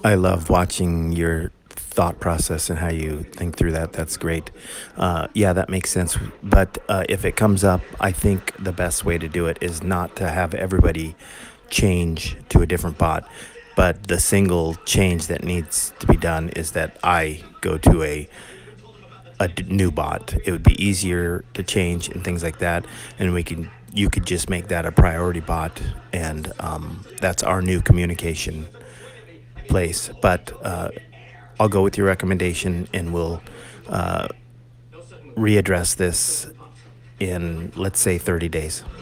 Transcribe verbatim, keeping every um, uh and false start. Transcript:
I love watching your thought process and how you think through that. That's great. Uh, yeah, that makes sense. But uh, if it comes up, I think the best way to do it is not to have everybody change to a different bot. But the single change that needs to be done is that I go to a a d- new bot. It would be easier to change and things like that, and we can you could just make that a priority bot, and um, that's our new communication place. But uh, I'll go with your recommendation, and we'll uh, readdress this in, let's say, thirty days.